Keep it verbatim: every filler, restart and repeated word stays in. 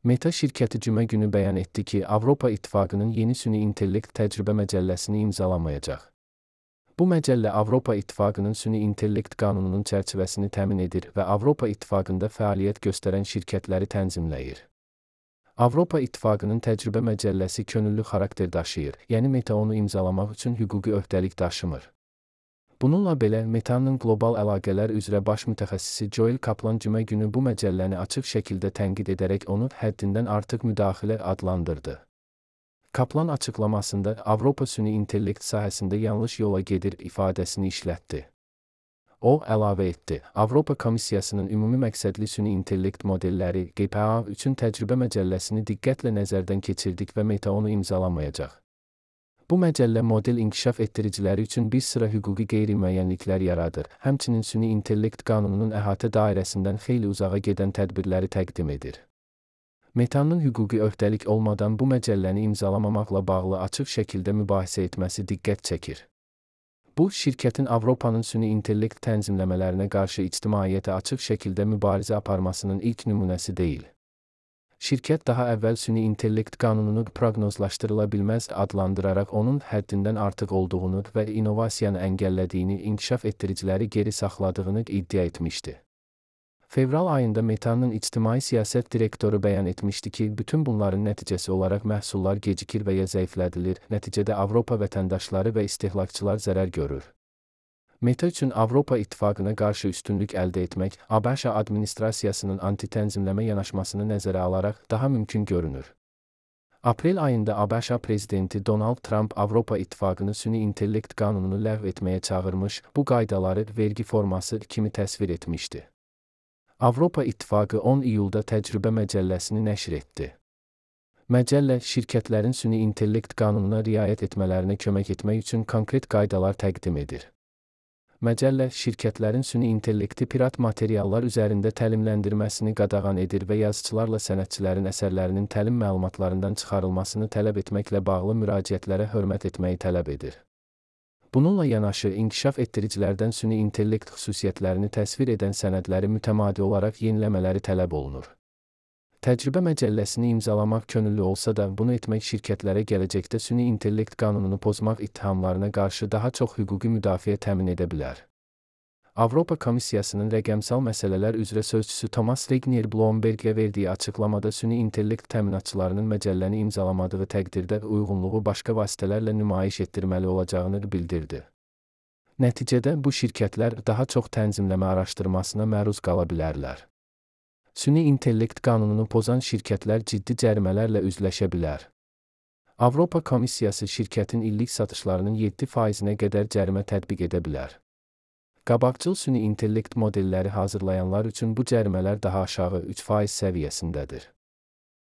Meta şirkəti cümə günü bəyan etdi ki, Avropa İttifaqının yeni süni intellekt təcrübə məcəlləsini imzalamayacaq. Bu məcəllə Avropa İttifaqının süni intellekt qanununun çərçivəsini təmin edir və Avropa İttifaqında fəaliyyət göstərən şirkətləri tənzimləyir. Avropa İttifaqının təcrübə məcəlləsi könüllü xarakter daşıyır, yəni Meta onu imzalamaq üçün hüquqi öhdəlik daşımır. Bununla belə, Meta'nın qlobal əlaqələr üzrə baş mütəxəssisi Joel Kaplan cümə günü bu məcəlləni açıq şəkildə tənqid edərək onu həddindən artıq müdaxilə adlandırdı. Kaplan açıqlamasında Avropa süni intellekt sahəsində yanlış yola gedir ifadəsini işlətdi. O, əlavə etdi, Avropa Komissiyasının ümumi məqsədli süni intellekt modelləri G P A üçün təcrübə məcəlləsini diqqətlə nəzərdən keçirdik və Meta onu imzalamayacaq. Bu məcəllə model inkişaf etdiriciləri üçün bir sıra hüquqi qeyri-müəyyənliklər yaradır, həmçinin süni intellekt qanununun əhatə dairəsindən xeyli uzağa gedən tədbirləri təqdim edir. Meta'nın hüquqi öhdəlik olmadan bu məcəlləni imzalamamaqla bağlı açıq şəkildə mübahisə etməsi diqqət çəkir. Bu, şirkətin Avropanın süni intellekt tənzimləmələrinə qarşı ictimaiyyətə açıq şəkildə mübarizə aparmasının ilk nümunəsi deyil. Şirkət daha əvvəl süni intellekt qanununu proqnozlaşdırıla bilməz adlandıraraq onun həddindən artıq olduğunu və innovasiyanı əngəllədiyini, inkişaf etdiriciləri geri saxladığını iddia etmişdi. Fevral ayında Meta'nın ictimai siyasət direktoru bəyan etmişdi ki, bütün bunların nəticəsi olaraq məhsullar gecikir və ya zəiflədilir, nəticədə Avropa vətəndaşları və istehlakçılar zərər görür. Meta üçün Avropa İttifaqına qarşı üstünlük əldə etmək, ABŞ administrasiyasının anti-tənzimləmə yanaşmasını nəzərə alaraq daha mümkün görünür. Aprel ayında ABŞ prezidenti Donald Trump Avropa İttifaqını süni intellekt qanununu ləğv etməyə çağırmış, bu qaydaları vergi forması kimi təsvir etmişdi. Avropa İttifaqı on iyulda təcrübə məcəlləsini nəşr etdi. Məcəllə, şirkətlərin süni intellekt qanununa riayət etmələrinə kömək etmək üçün konkret qaydalar təqdim edir. Məcəllə, şirkətlərin süni intellekti pirat materiallar üzərində təlimləndirməsini qadağan edir və yazıçılarla sənətçilərin əsərlərinin təlim məlumatlarından çıxarılmasını tələb etməklə bağlı müraciətlərə hörmət etməyi tələb edir. Bununla yanaşı, inkişaf etdiricilərdən süni intellekt xüsusiyyətlərini təsvir edən sənədləri mütəmadi olaraq yeniləmələri tələb olunur. Təcrübə məcəlləsini imzalamaq könüllü olsa da, bunu etmək şirkətlərə gələcəkdə süni intellekt qanununu pozmaq ittihamlarına qarşı daha çox hüquqi müdafiə təmin edə bilər. Avropa Komissiyasının rəqəmsal məsələlər üzrə sözçüsü Thomas Regnier Bloomberg-ə verdiyi açıqlamada süni intellekt təminatçılarının məcəlləni imzalamadığı təqdirdə uyğunluğu başqa vasitələrlə nümayiş etdirməli olacağını bildirdi. Nəticədə bu şirkətlər daha çox tənzimləmə araşdırmasına məruz qala bilərlər. Süni intellekt qanununu pozan şirkətlər ciddi cərimələrlə üzləşə bilər. Avropa Komissiyası şirkətin illik satışlarının yeddi faizinə qədər cərimə tətbiq edə bilər. Qabaqcıl süni intellekt modelləri hazırlayanlar üçün bu cərimələr daha aşağı üç faiz səviyyəsindədir.